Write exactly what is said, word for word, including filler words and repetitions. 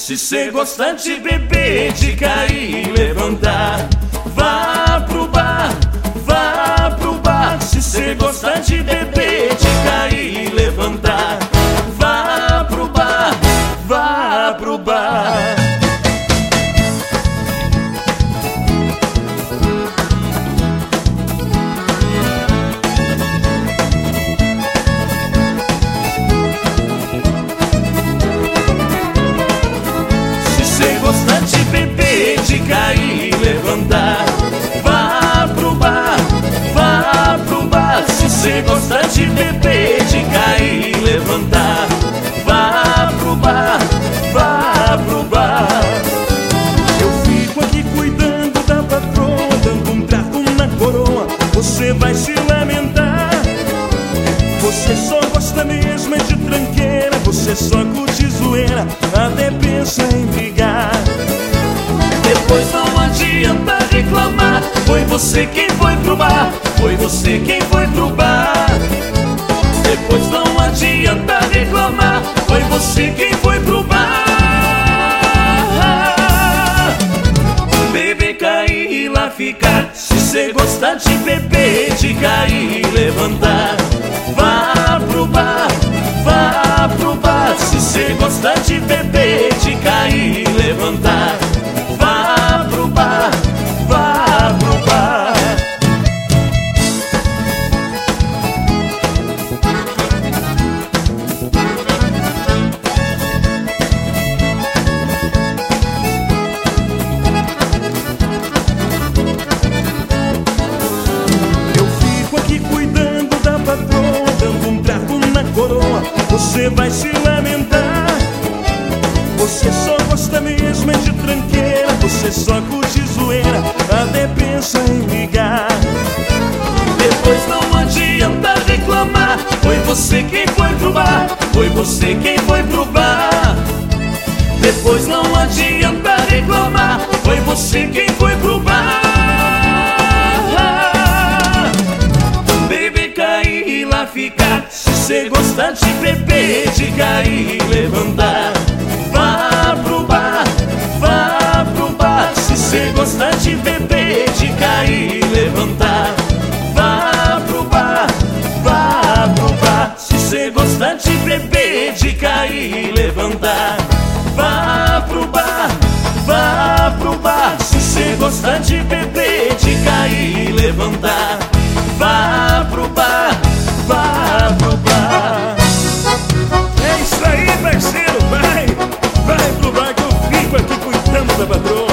Se cê gosta de beber, de cair e levantar, vá pro bar, vá pro bar. Se cê gosta de beber, de cair e levantar, vá pro bar, vá pro bar. Se gosta de beber, de cair e levantar, vá pro bar, vá pro bar. Se cê gosta de beber, de cair e levantar, vá pro bar, vá pro bar. Eu fico aqui cuidando da patroa, dando um trago na coroa. Você vai se lamentar. Você só gosta mesmo é de tranqueira, você só curte zoeira, até pensa em brigar. Depois não adianta reclamar, foi você quem foi pro bar, foi você quem foi pro bar. Depois não adianta reclamar, foi você quem foi pro bar. Beber, cair e lá ficar. Se cê gosta de beber, de cair e levantar, vá pro bar, vá pro bar. Se cê gosta de beber, de cair e levantar, vá pro bar, vá pro bar. Eu fico aqui cuidando da patroa, dando um trago na coroa. Você vai se lamentar. Você só gosta mesmo é de tranqueira, você só curte zoeira, até pensa em ligar. Depois não adianta reclamar, foi você quem foi pro bar, foi você quem foi pro bar. Depois não adianta reclamar, foi você quem foi pro bar. Beber, cair e lá ficar. Se cê gosta de beber, de cair e levantar, vá pro bar, vá pro bar. Se cê gosta de beber, de cair e levantar, vá pro bar, vá pro bar. Se cê gosta de beber, de cair e levantar, vá pro bar, vá pro bar. Se cê gosta de beber, de cair e levantar, vá pro bar, vá pro bar. É isso aí, parceiro, vai, vai pro bar que eu fico aqui cuidando da patroa.